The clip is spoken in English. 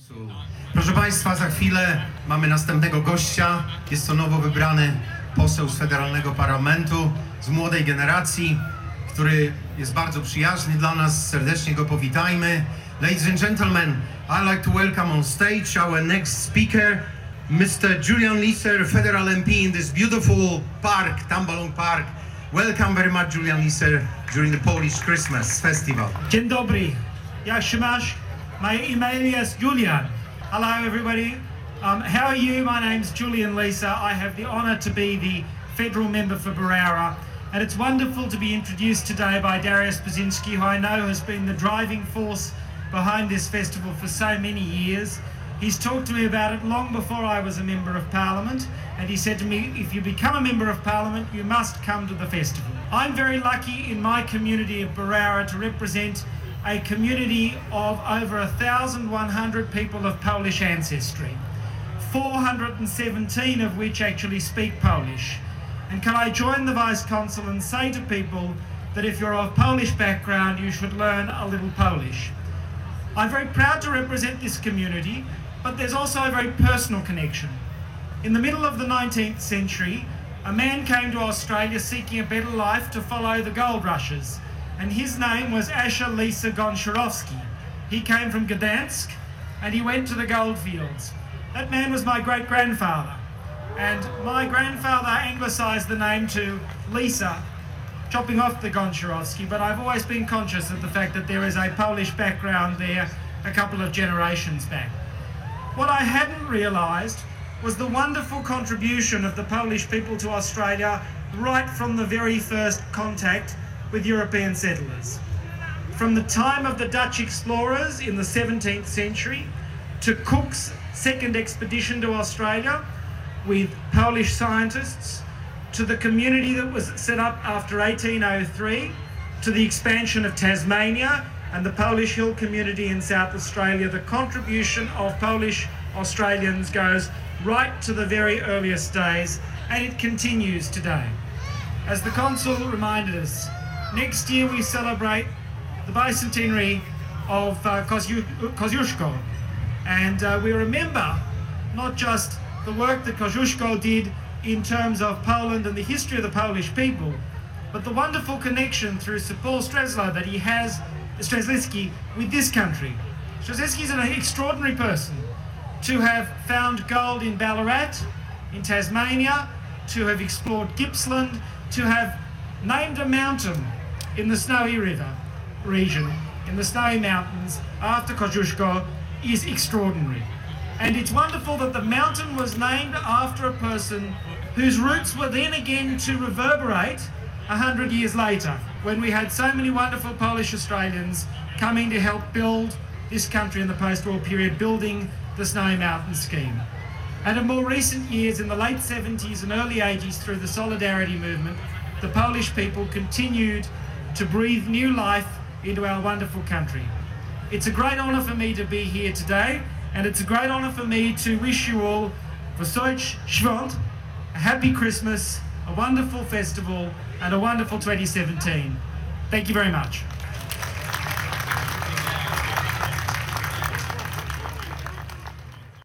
Proszę Państwa, za chwilę mamy następnego gościa. Jest to nowo wybrany poseł z Federalnego Parlamentu, z młodej generacji, który jest bardzo przyjazny dla nas. Serdecznie go powitajmy. Ladies and gentlemen, I'd like to welcome on stage our next speaker, Mr. Julian Lisser, Federal MP in this beautiful park, Tambalong Park. Welcome very much, Julian Lisser, during the Polish Christmas Festival. Dzień dobry. Jak się masz? My email is Julian. Hello everybody. How are you? My name's Julian Lisser. I have the honour to be the federal member for Berowra, and it's wonderful to be introduced today by Dariusz Buzinski, who I know has been the driving force behind this festival for so many years. He's talked to me about it long before I was a Member of Parliament, and he said to me, if you become a Member of Parliament, you must come to the festival. I'm very lucky in my community of Berowra to represent a community of over 1,100 people of Polish ancestry, 417 of which actually speak Polish. And can I join the Vice Consul and say to people that if you're of Polish background, you should learn a little Polish. I'm very proud to represent this community, but there's also a very personal connection. In the middle of the 19th century, a man came to Australia seeking a better life to follow the gold rushes, and his name was Asher Lisser Gonczarowski. He came from Gdansk, and he went to the gold fields. That man was my great-grandfather, and my grandfather anglicised the name to Lisser, chopping off the Gonczarowski, but I've always been conscious of the fact that there is a Polish background there a couple of generations back. What I hadn't realised was the wonderful contribution of the Polish people to Australia right from the very first contact with European settlers. From the time of the Dutch explorers in the 17th century to Cook's second expedition to Australia with Polish scientists, to the community that was set up after 1803, to the expansion of Tasmania and the Polish Hill community in South Australia, the contribution of Polish Australians goes right to the very earliest days, and it continues today. As the Consul reminded us, next year we celebrate the bicentenary of Kosciuszko, and we remember not just the work that Kosciuszko did in terms of Poland and the history of the Polish people, but the wonderful connection through Sir Paul Strzelecki that he has, Strzelecki, with this country. Strzelecki is an extraordinary person to have found gold in Ballarat, in Tasmania, to have explored Gippsland, to have named a mountain in the Snowy River region, in the Snowy Mountains, after Kosciuszko is extraordinary. And it's wonderful that the mountain was named after a person whose roots were then again to reverberate 100 years later, when we had so many wonderful Polish Australians coming to help build this country in the post-war period, building the Snowy Mountain scheme. And in more recent years, in the late 70s and early 80s, through the Solidarity movement, the Polish people continued to breathe new life into our wonderful country. It's a great honour for me to be here today, and it's a great honour for me to wish you all Wesołych Świąt, a happy Christmas, a wonderful festival, and a wonderful 2017. Thank you very much.